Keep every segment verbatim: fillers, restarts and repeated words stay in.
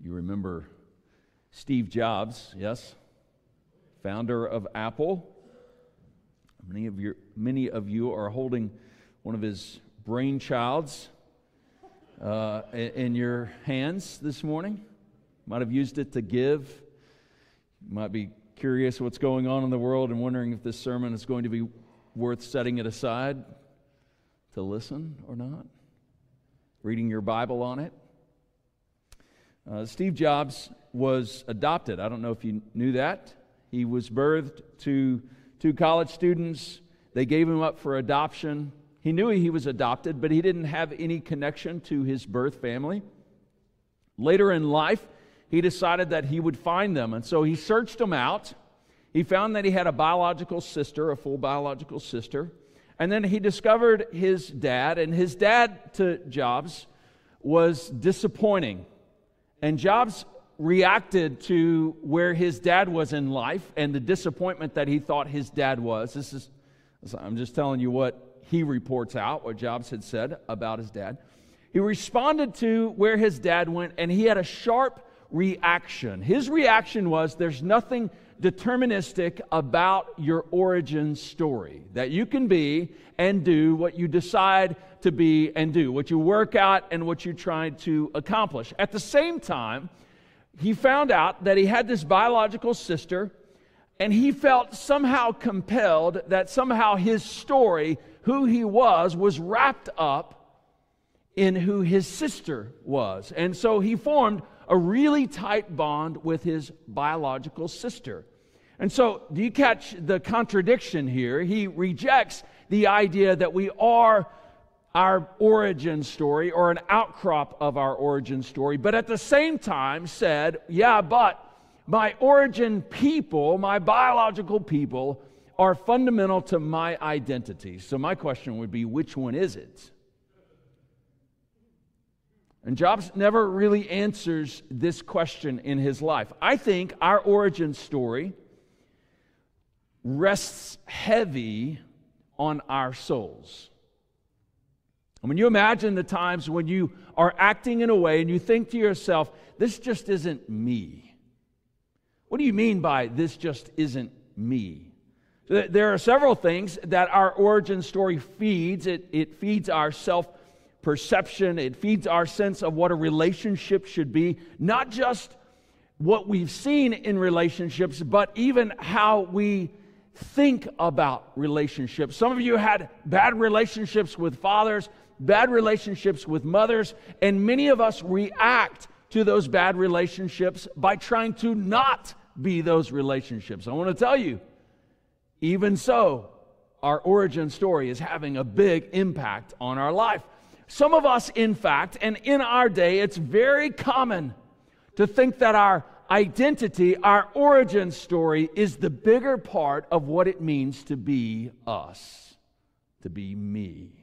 You remember Steve Jobs, yes? Founder of Apple. Many of your, many of you are holding one of his brainchilds uh, in your hands this morning. Might have used it to give. You might be curious what's going on in the world and wondering if this sermon is going to be worth setting it aside to listen or not. Reading your Bible on it. Uh, Steve Jobs was adopted. I don't know if you knew that. He was birthed to two college students. They gave him up for adoption. He knew he was adopted, but he didn't have any connection to his birth family. Later in life, he decided that he would find them, and so he searched them out. He found that he had a biological sister, a full biological sister, and then he discovered his dad, and his dad to Jobs was disappointing. And Jobs reacted to where his dad was in life and the disappointment that he thought his dad was. This is, I'm just telling you what he reports out, what Jobs had said about his dad. He responded to where his dad went, and he had a sharp reaction. His reaction was, there's nothing deterministic about your origin story. That you can be and do what you decide to be and do, what you work out and what you try to accomplish. At the same time, he found out that he had this biological sister, and he felt somehow compelled that somehow his story, who he was, was wrapped up in who his sister was. And so he formed a really tight bond with his biological sister. And so, do you catch the contradiction here? He rejects the idea that we are our origin story or an outcrop of our origin story, but at the same time said, yeah, but my origin people, my biological people, are fundamental to my identity. So my question would be, which one is it? And Jobs never really answers this question in his life. I think our origin story rests heavy on our souls. And when you imagine the times when you are acting in a way and you think to yourself, this just isn't me. What do you mean by this just isn't me? So there are several things that our origin story feeds. It, it feeds our self-perception. It feeds our sense of what a relationship should be. Not just what we've seen in relationships, but even how we think about relationships. Some of you had bad relationships with fathers, bad relationships with mothers, and many of us react to those bad relationships by trying to not be those relationships. I want to tell you, even so, our origin story is having a big impact on our life. Some of us, in fact, and in our day, it's very common to think that our identity, our origin story, is the bigger part of what it means to be us, to be me.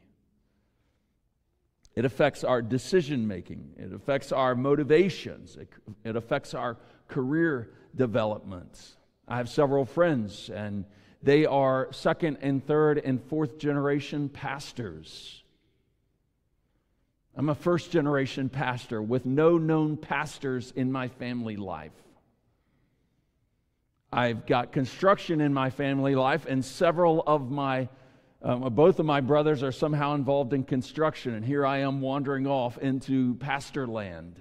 It affects our decision making. It affects our motivations. It, it affects our career development. I have several friends, and they are second and third and fourth generation pastors. I'm a first generation pastor with no known pastors in my family life. I've got construction in my family life, and several of my Um, both of my brothers are somehow involved in construction, and here I am wandering off into pastor land.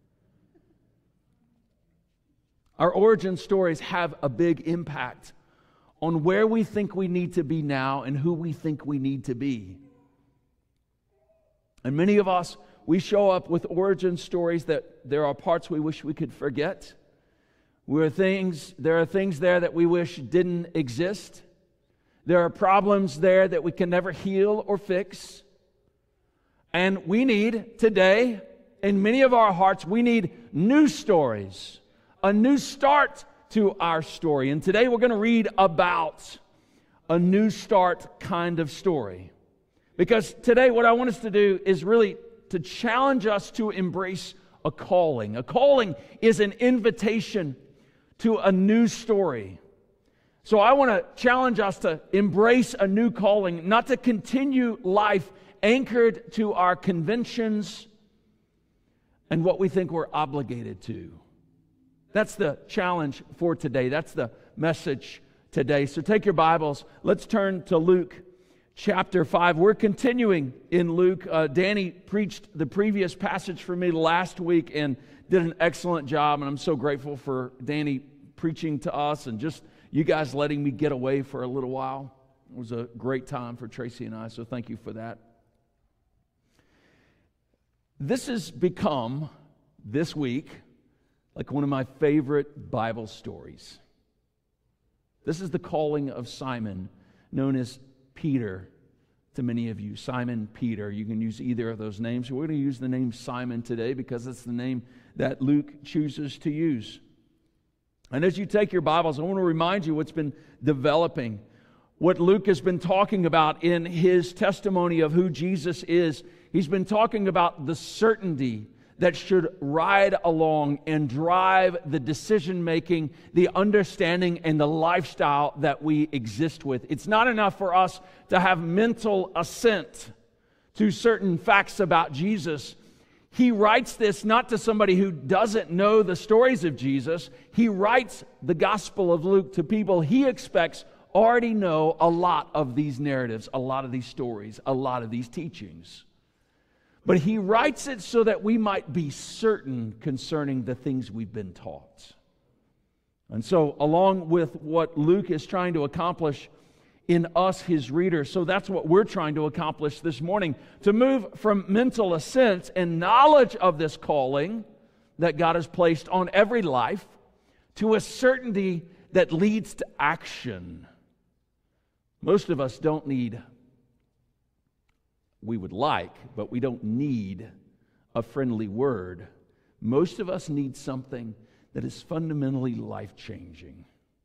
Our origin stories have a big impact on where we think we need to be now and who we think we need to be. And many of us, we show up with origin stories that there are parts we wish we could forget. There are things, there are things there that we wish didn't exist. There are problems there that we can never heal or fix. And we need today, in many of our hearts, we need new stories, a new start to our story. And today we're going to read about a new start kind of story. Because today what I want us to do is really to challenge us to embrace a calling. A calling is an invitation to a new story. So I want to challenge us to embrace a new calling, not to continue life anchored to our conventions and what we think we're obligated to. That's the challenge for today. That's the message today. So take your Bibles. Let's turn to Luke chapter five. We're continuing in Luke. Uh, Danny preached the previous passage for me last week and did an excellent job. And I'm so grateful for Danny preaching to us and just you guys letting me get away for a little while. It was a great time for Tracy and I, so thank you for that. This has become, this week, like one of my favorite Bible stories. This is the calling of Simon, known as Peter to many of you. Simon Peter. You can use either of those names. We're going to use the name Simon today because it's the name that Luke chooses to use. And as you take your Bibles, I want to remind you what's been developing, what Luke has been talking about in his testimony of who Jesus is. He's been talking about the certainty that should ride along and drive the decision-making, the understanding, and the lifestyle that we exist with. It's not enough for us to have mental assent to certain facts about Jesus. He writes this not to somebody who doesn't know the stories of Jesus. He writes the Gospel of Luke to people he expects already know a lot of these narratives, a lot of these stories, a lot of these teachings. But he writes it so that we might be certain concerning the things we've been taught. And so, along with what Luke is trying to accomplish in us, his readers, so that's what we're trying to accomplish this morning, to move from mental assent and knowledge of this calling that God has placed on every life to a certainty that leads to action. Most of us don't need we would like, but we don't need a friendly word. Most of us need something that is fundamentally life-changing.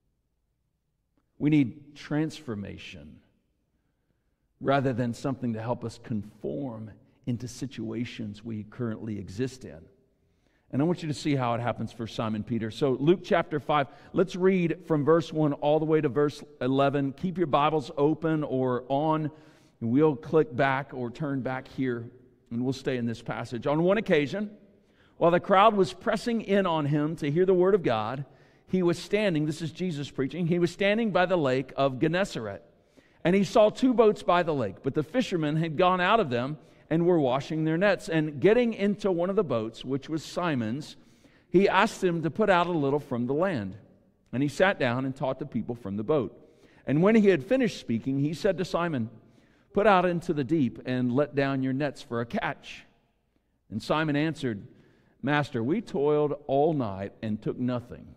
We need transformation rather than something to help us conform into situations we currently exist in. And I want you to see how it happens for Simon Peter. So Luke chapter five, let's read from verse one all the way to verse eleven. Keep your Bibles open or on. And we'll click back or turn back here, and we'll stay in this passage. On one occasion, while the crowd was pressing in on him to hear the word of God, he was standing, this is Jesus preaching, he was standing by the lake of Gennesaret. And he saw two boats by the lake, but the fishermen had gone out of them and were washing their nets. And getting into one of the boats, which was Simon's, he asked him to put out a little from the land. And he sat down and taught the people from the boat. And when he had finished speaking, he said to Simon, "Put out into the deep and let down your nets for a catch." And Simon answered, "Master, we toiled all night and took nothing."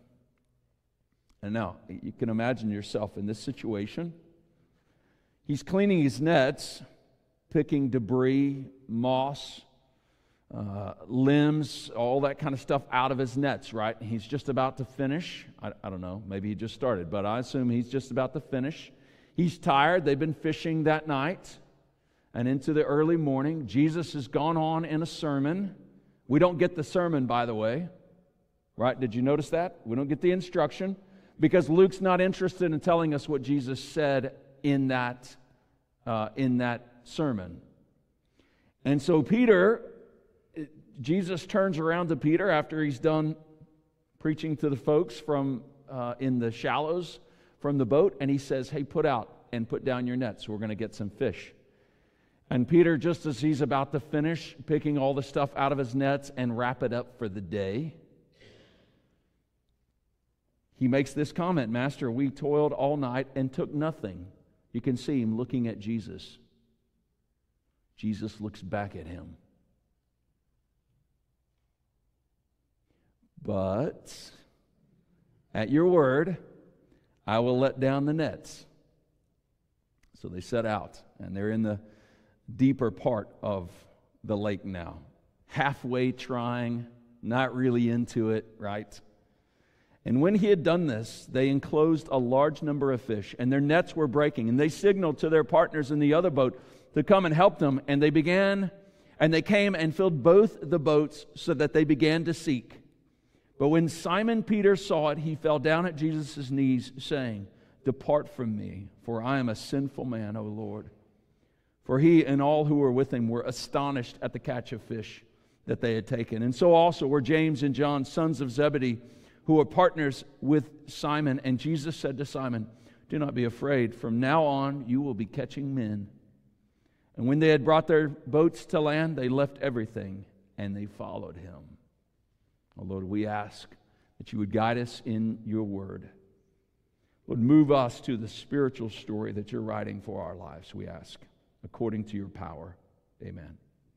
And now, you can imagine yourself in this situation. He's cleaning his nets, picking debris, moss, uh, limbs, all that kind of stuff out of his nets, right? He's just about to finish. I, I don't know, maybe he just started, but I assume he's just about to finish. He's tired. They've been fishing that night and into the early morning. Jesus has gone on in a sermon. We don't get the sermon, by the way. Right? Did you notice that? We don't get the instruction because Luke's not interested in telling us what Jesus said in that, uh, in that sermon. And so Peter, Jesus turns around to Peter after he's done preaching to the folks from uh, in the shallows from the boat, and he says, "Hey, put out and put down your nets. We're going to get some fish." And Peter, just as he's about to finish picking all the stuff out of his nets and wrap it up for the day, he makes this comment, "Master, we toiled all night and took nothing." You can see him looking at Jesus. Jesus looks back at him. "But at your word, I will let down the nets." So they set out, and they're in the deeper part of the lake now. Halfway trying, not really into it, right? And when he had done this, they enclosed a large number of fish, and their nets were breaking. And they signaled to their partners in the other boat to come and help them. And they began, and they came and filled both the boats so that they began to seek. But when Simon Peter saw it, he fell down at Jesus' knees, saying, "Depart from me, for I am a sinful man, O Lord." For he and all who were with him were astonished at the catch of fish that they had taken. And so also were James and John, sons of Zebedee, who were partners with Simon. And Jesus said to Simon, "Do not be afraid. From now on you will be catching men." And when they had brought their boats to land, they left everything and they followed him. Oh Lord, we ask that you would guide us in your word. Lord, move us to the spiritual story that you're writing for our lives, we ask, according to your power. Amen.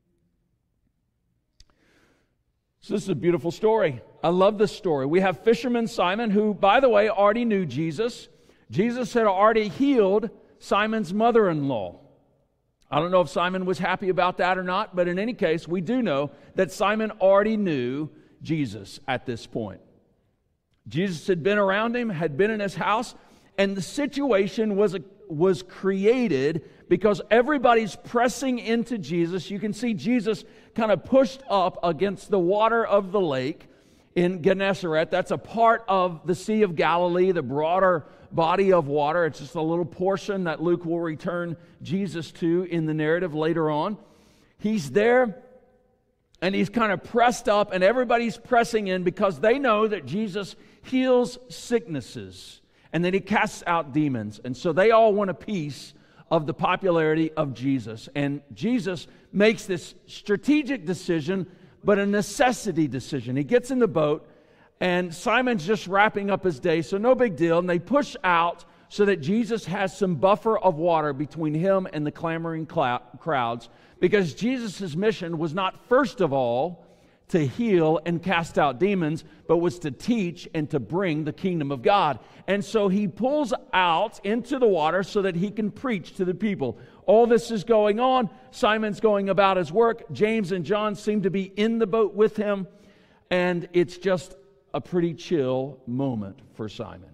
So this is a beautiful story. I love this story. We have fisherman Simon, who, by the way, already knew Jesus. Jesus had already healed Simon's mother-in-law. I don't know if Simon was happy about that or not, but in any case, we do know that Simon already knew Jesus at this point. Jesus had been around him, had been in his house, and the situation was, was created because everybody's pressing into Jesus. You can see Jesus kind of pushed up against the water of the lake in Gennesaret. That's a part of the Sea of Galilee, the broader body of water. It's just a little portion that Luke will return Jesus to in the narrative later on. He's there, and he's kind of pressed up, and everybody's pressing in because they know that Jesus heals sicknesses and that he casts out demons. And so they all want a piece of the popularity of Jesus. And Jesus makes this strategic decision, but a necessity decision. He gets in the boat, and Simon's just wrapping up his day, so no big deal. And they push out so that Jesus has some buffer of water between him and the clamoring crowds, because Jesus' mission was not first of all to heal and cast out demons, but was to teach and to bring the kingdom of God. And so he pulls out into the water so that he can preach to the people. All this is going on. Simon's going about his work. James and John seem to be in the boat with him, and it's just a pretty chill moment for Simon.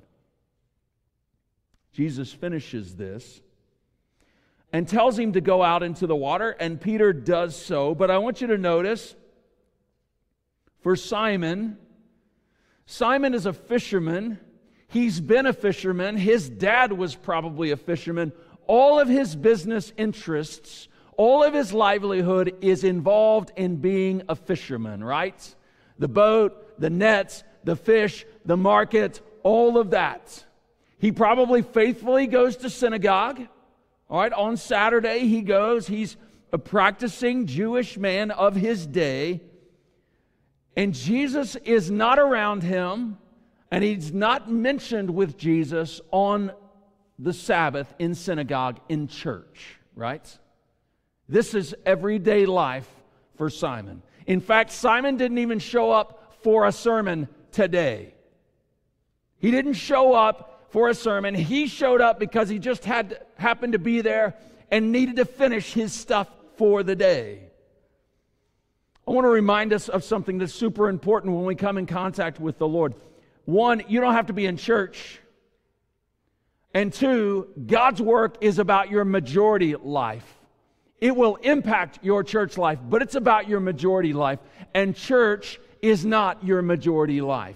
Jesus finishes this and tells him to go out into the water, and Peter does so. But I want you to notice, for Simon, Simon is a fisherman. He's been a fisherman. His dad was probably a fisherman. All of his business interests, all of his livelihood is involved in being a fisherman, right? The boat, the nets, the fish, the market, all of that. He probably faithfully goes to synagogue. All right, on Saturday he goes. He's a practicing Jewish man of his day. And Jesus is not around him, and he's not mentioned with Jesus on the Sabbath in synagogue, in church, right? This is everyday life for Simon. In fact, Simon didn't even show up for a sermon today. He didn't show up for a sermon. He showed up because he just had happened to be there and needed to finish his stuff for the day. I want to remind us of something that's super important when we come in contact with the Lord. One, you don't have to be in church. And two, God's work is about your majority life. It will impact your church life, but it's about your majority life. And church is not your majority life.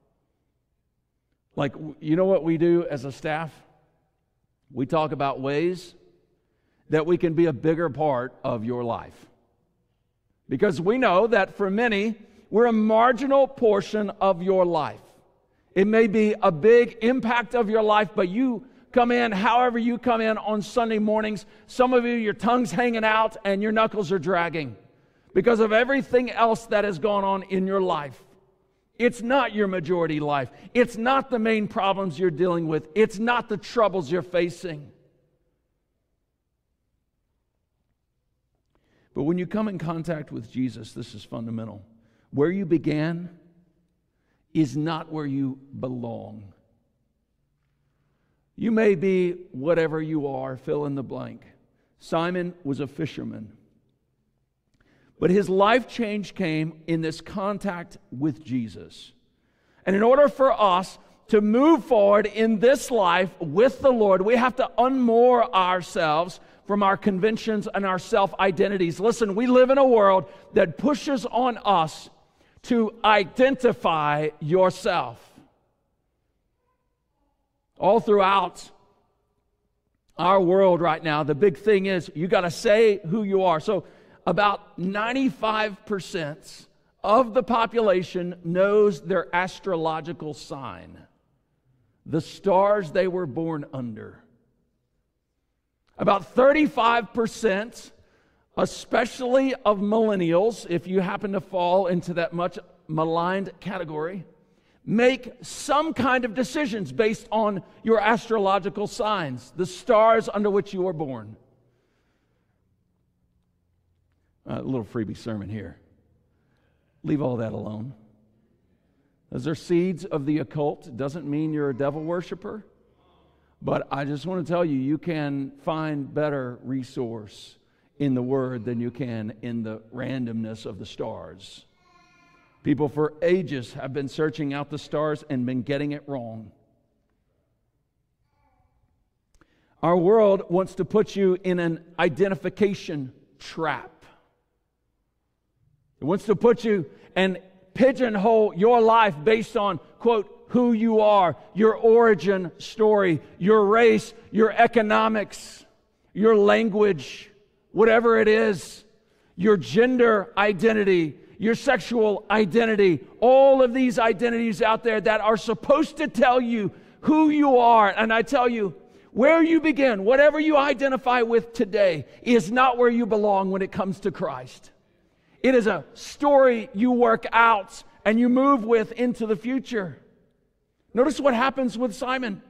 Like, you know what we do as a staff? We talk about ways that we can be a bigger part of your life. Because we know that for many, we're a marginal portion of your life. It may be a big impact of your life, but you come in however you come in on Sunday mornings. Some of you, your tongue's hanging out and your knuckles are dragging because of everything else that has gone on in your life. It's not your majority life. It's not the main problems you're dealing with. It's not the troubles you're facing. But when you come in contact with Jesus, this is fundamental. Where you began is not where you belong. You may be whatever you are, fill in the blank. Simon was a fisherman. But his life change came in this contact with Jesus. And in order for us to move forward in this life with the Lord, we have to unmoor ourselves from our conventions and our self-identities. Listen, we live in a world that pushes on us to identify yourself. All throughout our world right now, the big thing is you got to say who you are. So about ninety-five percent of the population knows their astrological sign, the stars they were born under. About thirty-five percent, especially of millennials, if you happen to fall into that much maligned category, make some kind of decisions based on your astrological signs, the stars under which you were born. A little freebie sermon here. Leave all that alone. Those are seeds of the occult. It doesn't mean you're a devil worshiper. But I just want to tell you, you can find better resource in the Word than you can in the randomness of the stars. People for ages have been searching out the stars and been getting it wrong. Our world wants to put you in an identification trap. It wants to put you and pigeonhole your life based on, quote, who you are, your origin story, your race, your economics, your language, whatever it is, your gender identity, your sexual identity, all of these identities out there that are supposed to tell you who you are. And I tell you, where you begin, whatever you identify with today, is not where you belong when it comes to Christ. It is a story you work out and you move with into the future. Notice what happens with Simon.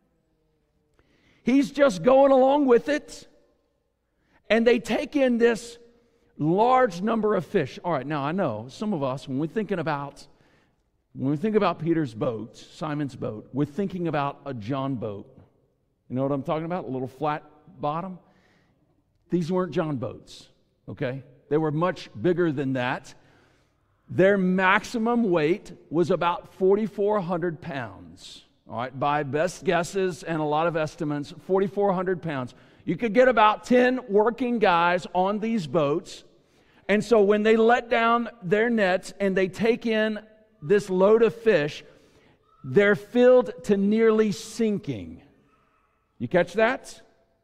He's just going along with it, and they take in this large number of fish. All right, now I know some of us, when we're thinking about when we think about Peter's boat, Simon's boat, we're thinking about a John boat. You know what I'm talking about? A little flat bottom. These weren't John boats, okay? They were much bigger than that. Their maximum weight was about forty-four hundred pounds. All right, by best guesses and a lot of estimates, forty-four hundred pounds. You could get about ten working guys on these boats. And so when they let down their nets and they take in this load of fish, they're filled to nearly sinking. You catch that?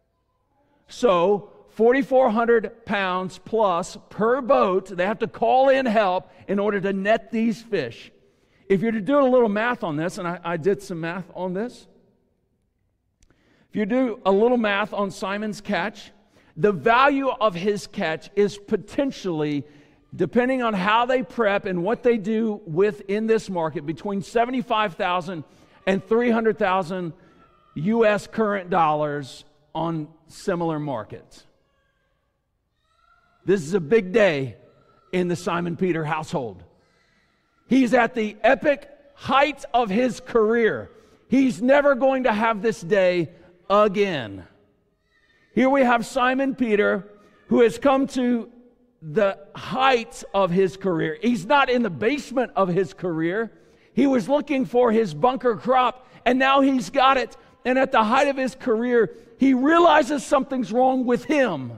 So forty-four hundred pounds plus per boat. They have to call in help in order to net these fish. If you're to do a little math on this, and I, I did some math on this. If you do a little math on Simon's catch, the value of his catch is potentially, depending on how they prep and what they do within this market, between seventy-five thousand and three hundred thousand U S current dollars on similar markets. This is a big day in the Simon Peter household. He's at the epic height of his career. He's never going to have this day again. Here we have Simon Peter, who has come to the height of his career. He's not in the basement of his career. He was looking for his bunker crop, and now he's got it. And at the height of his career, he realizes something's wrong with him.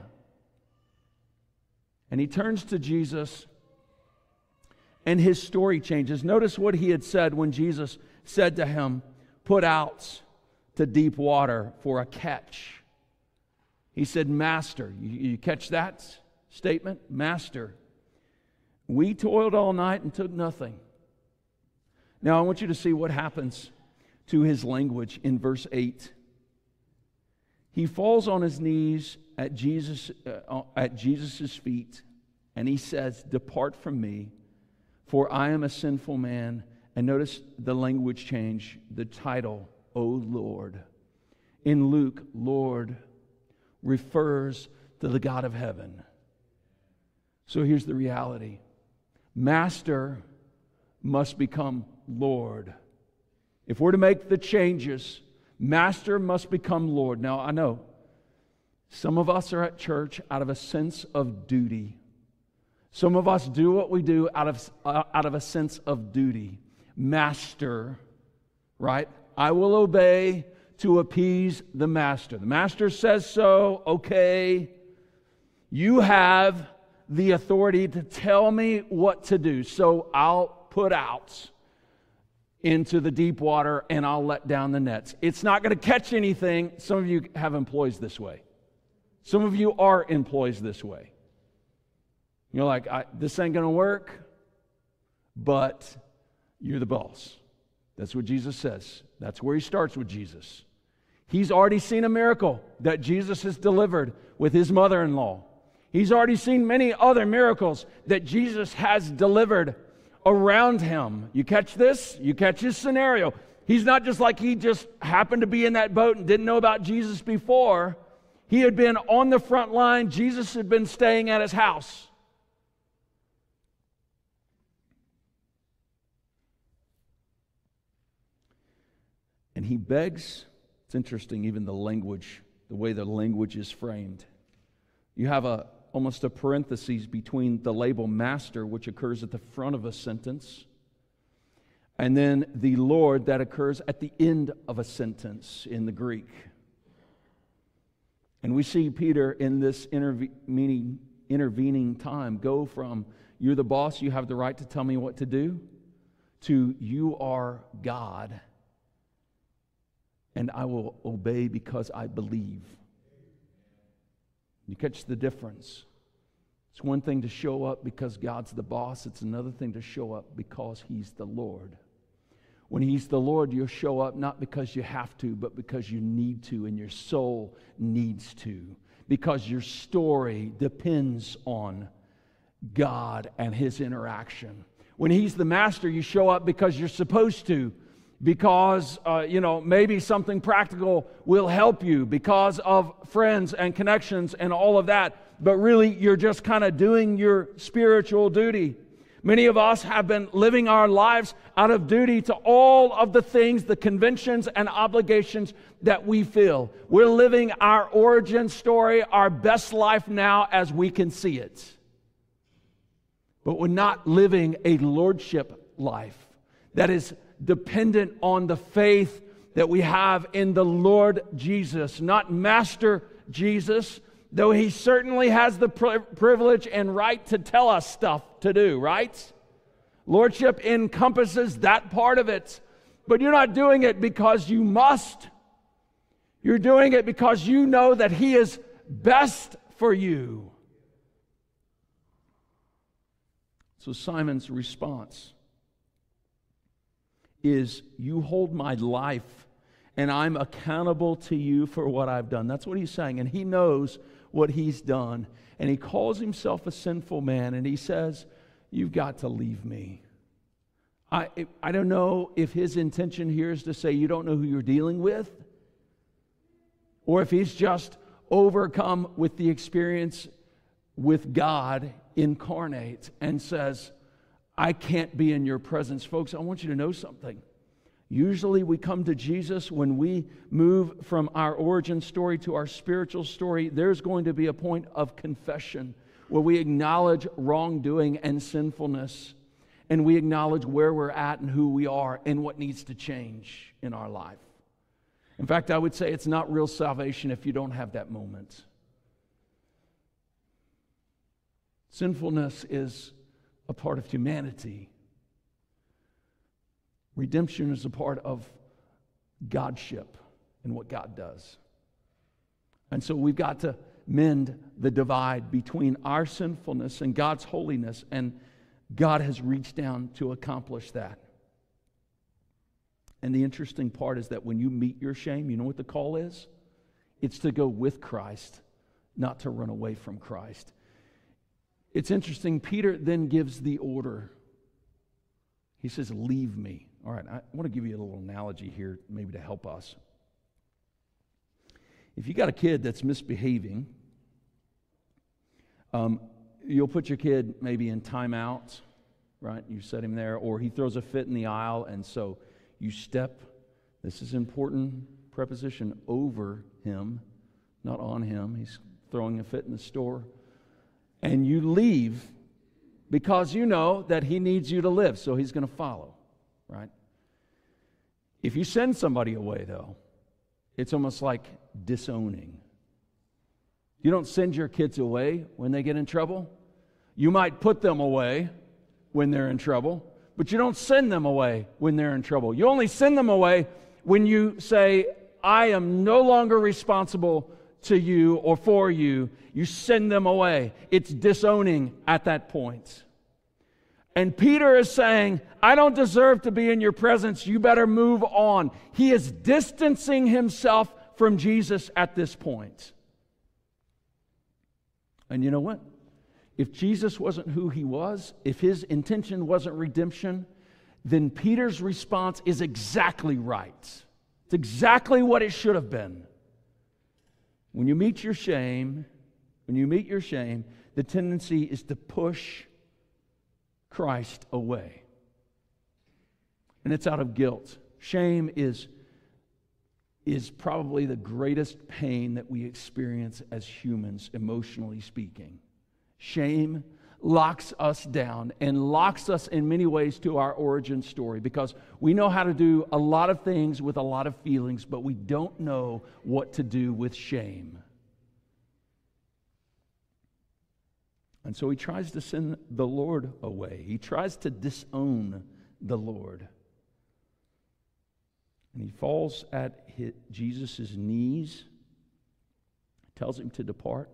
And he turns to Jesus, and his story changes. Notice what he had said when Jesus said to him, "Put out to deep water for a catch." He said, "Master," you, you catch that statement? "Master, we toiled all night and took nothing." Now I want you to see what happens to his language in verse eight. He falls on his knees at Jesus uh, at Jesus' feet, and he says, "Depart from me, for I am a sinful man." And notice the language change, the title, "O Lord." In Luke, Lord refers to the God of heaven. So here's the reality. Master must become Lord. If we're to make the changes, Master must become Lord. Now, I know some of us are at church out of a sense of duty. Some of us do what we do out of, uh, out of a sense of duty. Master, right? I will obey to appease the master. The master says so, okay. You have the authority to tell me what to do, so I'll put out into the deep water and I'll let down the nets. It's not going to catch anything. Some of you have employees this way. Some of you are employees this way. You're like, I, this ain't going to work, but you're the boss. That's what Jesus says. That's where he starts with Jesus. He's already seen a miracle that Jesus has delivered with his mother-in-law. He's already seen many other miracles that Jesus has delivered around him. You catch this? You catch his scenario. He's not just like he just happened to be in that boat and didn't know about Jesus before. He had been on the front line. Jesus had been staying at his house. And he begs. It's interesting, even the language, the way the language is framed. You have a almost a parenthesis between the label master, which occurs at the front of a sentence, and then the Lord that occurs at the end of a sentence in the Greek. And we see Peter in this intervening, intervening time go from, you're the boss, you have the right to tell me what to do, to you are God, and I will obey because I believe. You catch the difference? It's one thing to show up because God's the boss. It's another thing to show up because he's the Lord. When he's the Lord, you'll show up not because you have to, but because you need to, and your soul needs to. Because your story depends on God and his interaction. When he's the master, you show up because you're supposed to. Because, uh, you know, maybe something practical will help you because of friends and connections and all of that. But really, you're just kind of doing your spiritual duty. Many of us have been living our lives out of duty to all of the things, the conventions and obligations that we feel. We're living our origin story, our best life now as we can see it. But we're not living a lordship life that is dependent on the faith that we have in the Lord Jesus, not Master Jesus, though he certainly has the pri- privilege and right to tell us stuff to do, right? Lordship encompasses that part of it, but you're not doing it because you must. You're doing it because you know that he is best for you. So Simon's response is, you hold my life and I'm accountable to you for what I've done. That's what he's saying. And he knows what he's done. And he calls himself a sinful man and he says, you've got to leave me. I, I don't know if his intention here is to say you don't know who you're dealing with, or if he's just overcome with the experience with God incarnate and says, I can't be in your presence. Folks, I want you to know something. Usually we come to Jesus when we move from our origin story to our spiritual story. There's going to be a point of confession where we acknowledge wrongdoing and sinfulness, and we acknowledge where we're at and who we are and what needs to change in our life. In fact, I would say it's not real salvation if you don't have that moment. Sinfulness is a part of humanity. Redemption is a part of Godship and what God does. And so we've got to mend the divide between our sinfulness and God's holiness, and God has reached down to accomplish that. And the interesting part is that when you meet your shame, you know what the call is? It's to go with Christ, not to run away from Christ. It's interesting, Peter then gives the order. He says, leave me. All right, I want to give you a little analogy here, maybe to help us. If you got a kid that's misbehaving, um, you'll put your kid maybe in timeout, right? You set him there, or he throws a fit in the aisle, and so you step, this is important preposition, over him, not on him. He's throwing a fit in the store. And you leave because you know that he needs you to live, so he's going to follow, right? If you send somebody away, though, it's almost like disowning. You don't send your kids away when they get in trouble. You might put them away when they're in trouble, but you don't send them away when they're in trouble. You only send them away when you say, I am no longer responsible to you or for you, you send them away. It's disowning at that point. And Peter is saying, I don't deserve to be in your presence. You better move on. He is distancing himself from Jesus at this point. And you know what? If Jesus wasn't who he was, if his intention wasn't redemption, then Peter's response is exactly right. It's exactly what it should have been. When you meet your shame, when you meet your shame, the tendency is to push Christ away. And it's out of guilt. Shame is, is probably the greatest pain that we experience as humans, emotionally speaking. Shame locks us down and locks us in many ways to our origin story, because we know how to do a lot of things with a lot of feelings, but we don't know what to do with shame. And so he tries to send the Lord away. He tries to disown the Lord. And he falls at Jesus' knees, tells him to depart.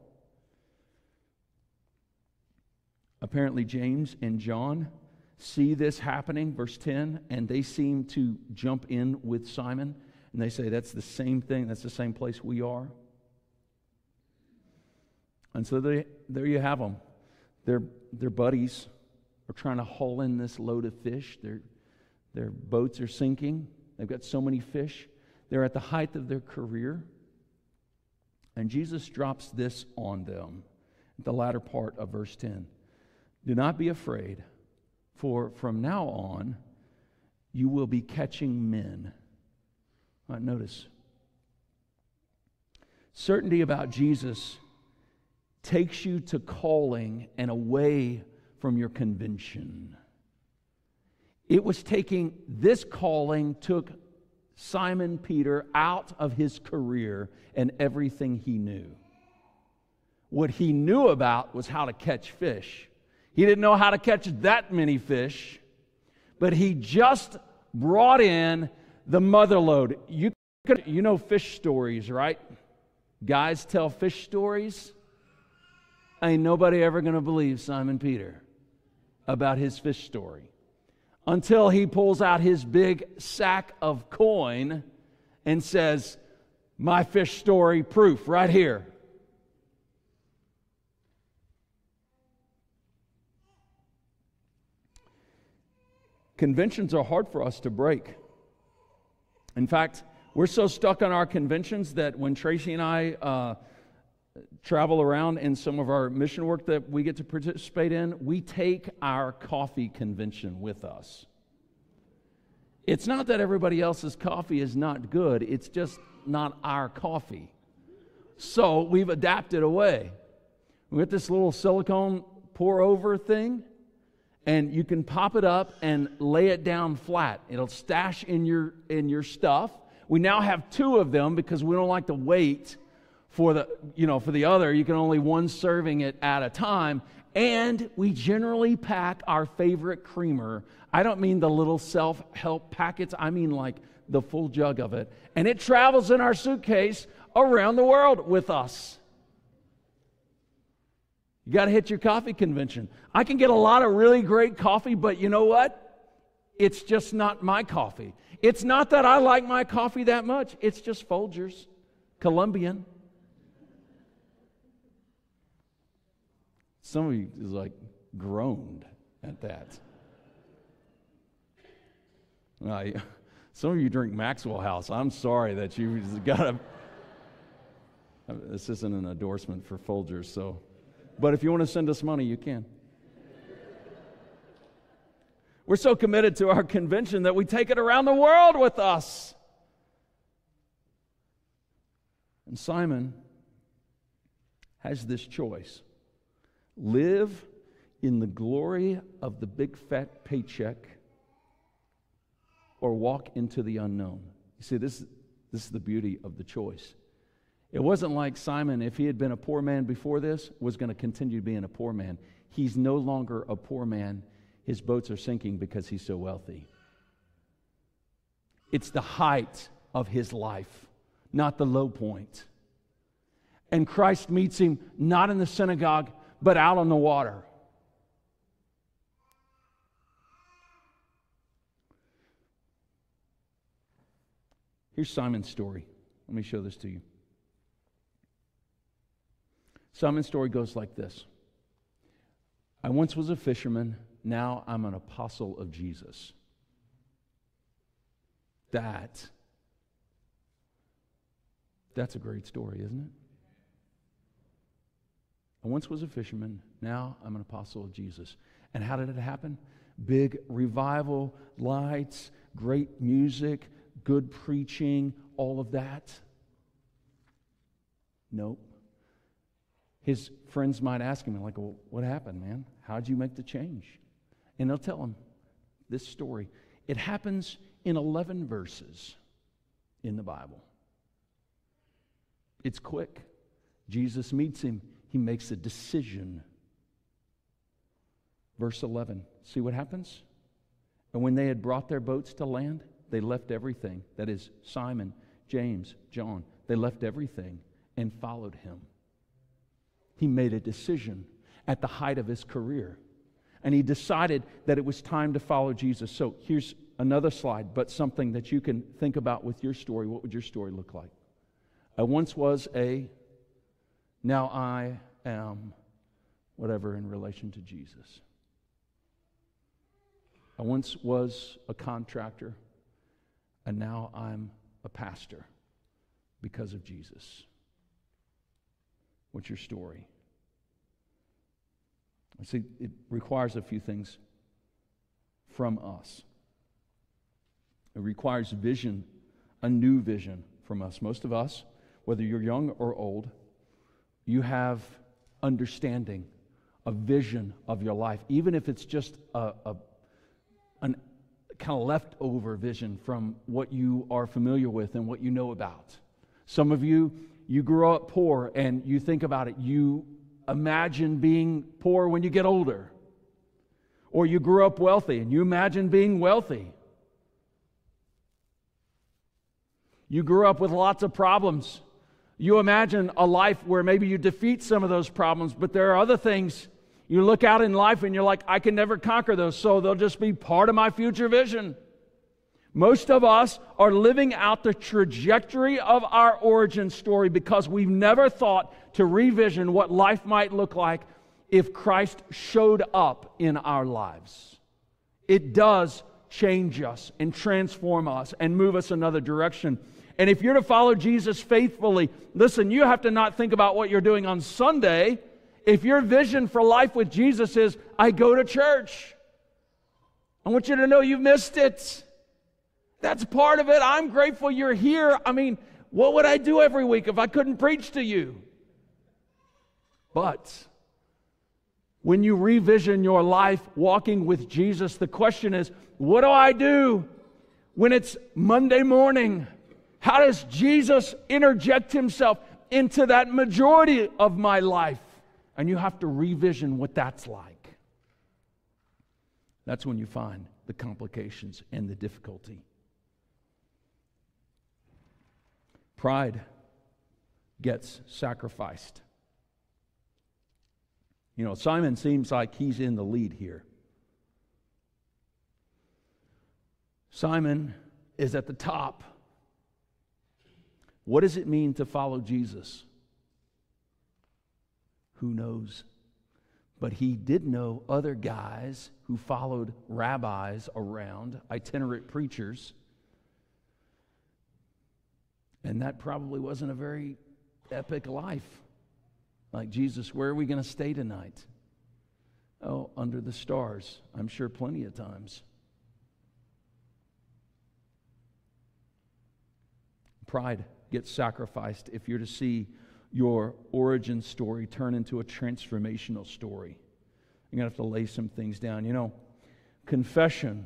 Apparently, James and John see this happening, verse ten, and they seem to jump in with Simon. And they say, that's the same thing, that's the same place we are. And so they, there you have them. Their, their buddies are trying to haul in this load of fish. Their, their boats are sinking. They've got so many fish. They're at the height of their career. And Jesus drops this on them at the latter part of verse ten. Do not be afraid, for from now on you will be catching men. All right, notice. Certainty about Jesus takes you to calling and away from your convention. It was taking, this calling took Simon Peter out of his career and everything he knew. What he knew about was how to catch fish. He didn't know how to catch that many fish, but he just brought in the mother lode. You, you know fish stories, right? Guys tell fish stories. Ain't nobody ever going to believe Simon Peter about his fish story until he pulls out his big sack of coin and says, my fish story proof right here. Conventions are hard for us to break. In fact, we're so stuck on our conventions that when Tracy and I uh, travel around in some of our mission work that we get to participate in, we take our coffee convention with us. It's not that everybody else's coffee is not good, it's just not our coffee. So we've adapted away. We got this little silicone pour-over thing, and you can pop it up and lay it down flat. It'll stash in your in your stuff. We now have two of them because we don't like to wait for the you know for the other. You can only one serving it at a time. And we generally pack our favorite creamer. I don't mean the little self-help packets. I mean like the full jug of it. And it travels in our suitcase around the world with us. You got to hit your coffee convention. I can get a lot of really great coffee, but you know what? It's just not my coffee. It's not that I like my coffee that much. It's just Folgers, Colombian. Some of you is like groaned at that. I, some of you drink Maxwell House. I'm sorry that you got a. This isn't an endorsement for Folgers, so. But if you want to send us money, you can. We're so committed to our convention that we take it around the world with us. And Simon has this choice. Live in the glory of the big fat paycheck or walk into the unknown. You see, this, this is the beauty of the choice. It wasn't like Simon, if he had been a poor man before this, was going to continue being a poor man. He's no longer a poor man. His boats are sinking because he's so wealthy. It's the height of his life, not the low point. And Christ meets him not in the synagogue, but out on the water. Here's Simon's story. Let me show this to you. Simon's story goes like this. I once was a fisherman, now I'm an apostle of Jesus. That, that's a great story, isn't it? I once was a fisherman, now I'm an apostle of Jesus. And how did it happen? Big revival, lights, great music, good preaching, all of that. Nope. His friends might ask him, like, well, what happened, man? How'd you make the change? And they'll tell him this story. It happens in eleven verses in the Bible. It's quick. Jesus meets him. He makes a decision. Verse eleven. See what happens? And when they had brought their boats to land, they left everything. That is, Simon, James, John. They left everything and followed him. He made a decision at the height of his career. And he decided that it was time to follow Jesus. So here's another slide, but something that you can think about with your story. What would your story look like? I once was a, now I am whatever in relation to Jesus. I once was a contractor, and now I'm a pastor because of Jesus. What's your story? I see it requires a few things from us. It requires vision, a new vision from us. Most of us, whether you're young or old, you have understanding, a vision of your life, even if it's just a, a an kind of leftover vision from what you are familiar with and what you know about. Some of you, you grew up poor and you think about it. You imagine being poor when you get older. Or you grew up wealthy and you imagine being wealthy. You grew up with lots of problems. You imagine a life where maybe you defeat some of those problems, but there are other things you look out in life and you're like, I can never conquer those, so they'll just be part of my future vision. Most of us are living out the trajectory of our origin story because we've never thought to revision what life might look like if Christ showed up in our lives. It does change us and transform us and move us another direction. And if you're to follow Jesus faithfully, listen, you have to not think about what you're doing on Sunday. If your vision for life with Jesus is, I go to church, I want you to know you've missed it. That's part of it. I'm grateful you're here. I mean, what would I do every week if I couldn't preach to you? But when you revision your life walking with Jesus, the question is, what do I do when it's Monday morning? How does Jesus interject himself into that majority of my life? And you have to revision what that's like. That's when you find the complications and the difficulty. Pride gets sacrificed. You know, Simon seems like he's in the lead here. Simon is at the top. What does it mean to follow Jesus? Who knows? But he did know other guys who followed rabbis around, itinerant preachers. And that probably wasn't a very epic life. Like, Jesus, where are we going to stay tonight? Oh, under the stars. I'm sure plenty of times. Pride gets sacrificed if you're to see your origin story turn into a transformational story. You're going to have to lay some things down. You know, confession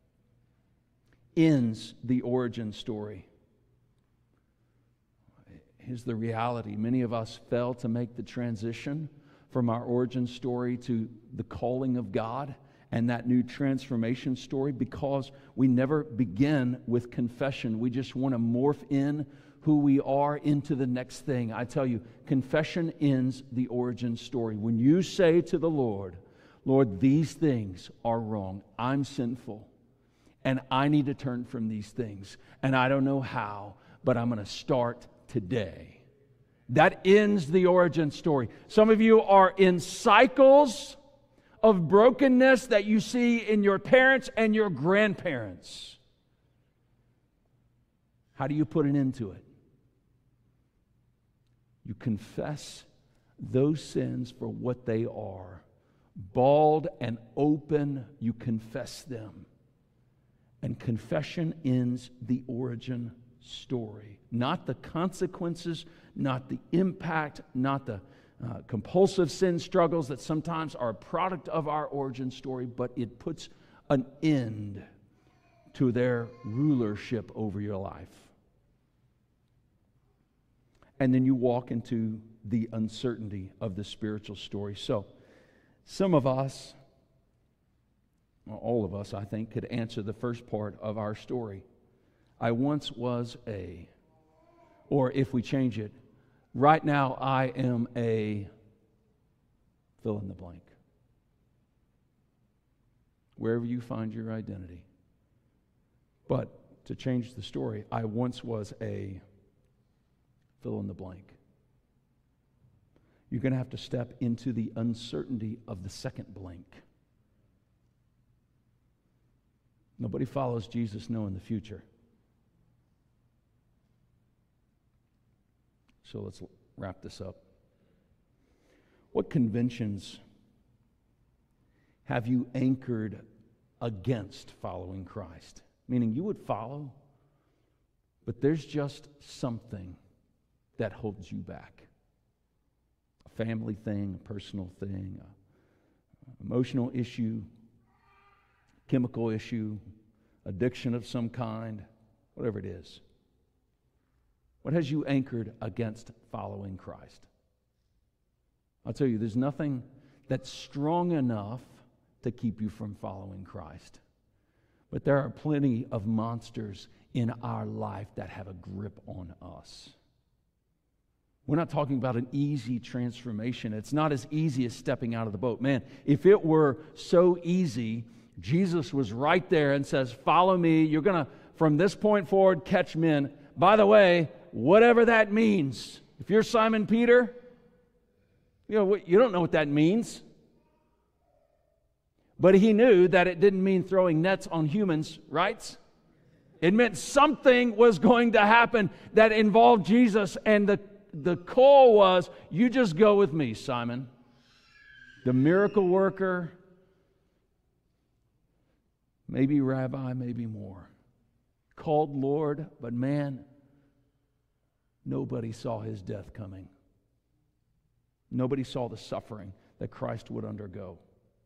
ends the origin story. Here's the reality. Many of us fail to make the transition from our origin story to the calling of God and that new transformation story because we never begin with confession. We just want to morph in who we are into the next thing. I tell you, confession ends the origin story. When you say to the Lord, Lord, these things are wrong. I'm sinful, and I need to turn from these things, and I don't know how, but I'm going to start today. That ends the origin story. Some of you are in cycles of brokenness that you see in your parents and your grandparents. How do you put an end to it? You confess those sins for what they are. Bald and open, you confess them. And confession ends the origin story. Not the consequences, not the impact, not the uh, compulsive sin struggles that sometimes are a product of our origin story, but it puts an end to their rulership over your life. And then you walk into the uncertainty of the spiritual story. So, some of us, well, all of us, I think, could answer the first part of our story. I once was a, or if we change it, right now I am a, fill in the blank. Wherever you find your identity. But to change the story, I once was a, fill in the blank. You're going to have to step into the uncertainty of the second blank. Nobody follows Jesus knowing the future. So let's wrap this up. What conventions have you anchored against following Christ? Meaning you would follow, but there's just something that holds you back. A family thing, a personal thing, an emotional issue, chemical issue, addiction of some kind, whatever it is. What has you anchored against following Christ? I'll tell you, there's nothing that's strong enough to keep you from following Christ. But there are plenty of monsters in our life that have a grip on us. We're not talking about an easy transformation. It's not as easy as stepping out of the boat. Man, if it were so easy, Jesus was right there and says, follow me. You're going to, from this point forward, catch men. By the way, whatever that means, if you're Simon Peter, you know, you don't know what that means. But he knew that it didn't mean throwing nets on humans, right? It meant something was going to happen that involved Jesus, and the The call was, you just go with me, Simon. The miracle worker, maybe rabbi, maybe more. Called Lord, but man, nobody saw his death coming. Nobody saw the suffering that Christ would undergo.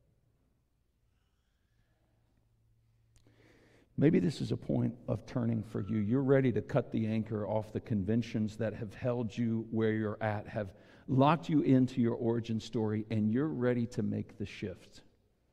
Maybe this is a point of turning for you. You're ready to cut the anchor off the conventions that have held you where you're at, have locked you into your origin story, and you're ready to make the shift.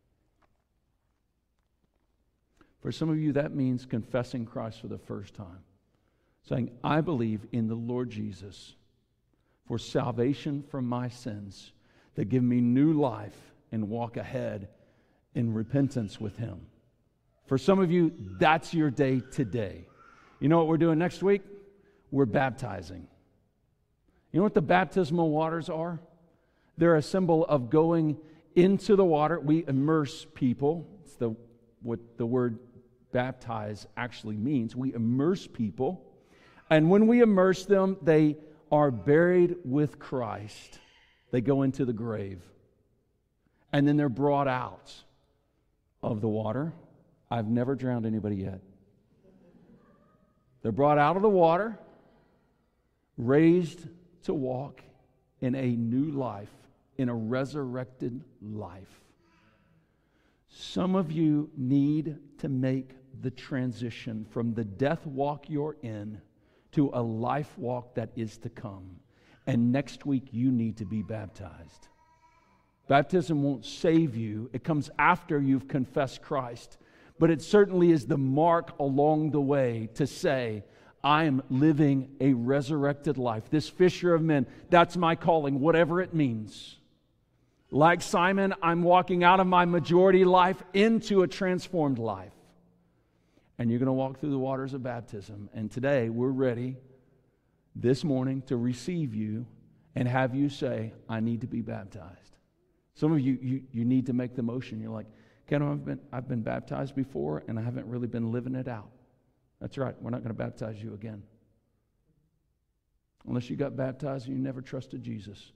For some of you, that means confessing Christ for the first time. Saying, I believe in the Lord Jesus for salvation from my sins, that give me new life and walk ahead in repentance with Him. For some of you, that's your day today. You know what we're doing next week? We're baptizing. You know what the baptismal waters are? They're a symbol of going into the water. We immerse people. It's the, what the word baptize actually means. We immerse people. And when we immerse them, they are buried with Christ. They go into the grave. And then they're brought out of the water. I've never drowned anybody yet. They're brought out of the water, raised to walk in a new life, in a resurrected life. Some of you need to make the transition from the death walk you're in to a life walk that is to come. And next week you need to be baptized. Baptism won't save you. It comes after you've confessed Christ. But it certainly is the mark along the way to say, I am living a resurrected life. This fisher of men, that's my calling, whatever it means. Like Simon, I'm walking out of my majority life into a transformed life. And you're going to walk through the waters of baptism. And today, we're ready this morning to receive you and have you say, I need to be baptized. Some of you, you, you need to make the motion. You're like, Ken, I've been, I've been baptized before, and I haven't really been living it out. That's right. We're not going to baptize you again. Unless you got baptized and you never trusted Jesus.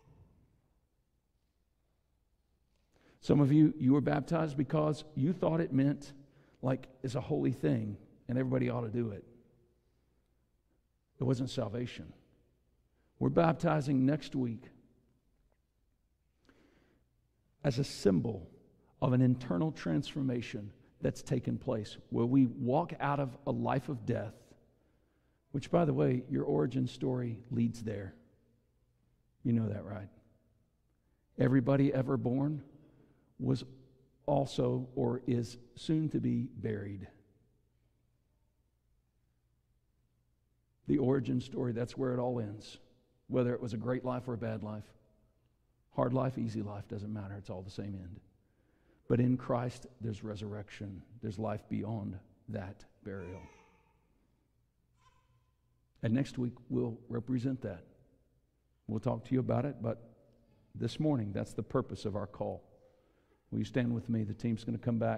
Some of you, you were baptized because you thought it meant like it's a holy thing and everybody ought to do it. It wasn't salvation. We're baptizing next week as a symbol of an internal transformation that's taken place, where we walk out of a life of death, which, by the way, your origin story leads there. You know that, right? Everybody ever born was also or is soon to be buried. The origin story, that's where it all ends. Whether it was a great life or a bad life, hard life, easy life, doesn't matter. It's all the same end. But in Christ, there's resurrection. There's life beyond that burial. And next week, we'll represent that. We'll talk to you about it, but this morning, that's the purpose of our call. Will you stand with me? The team's going to come back.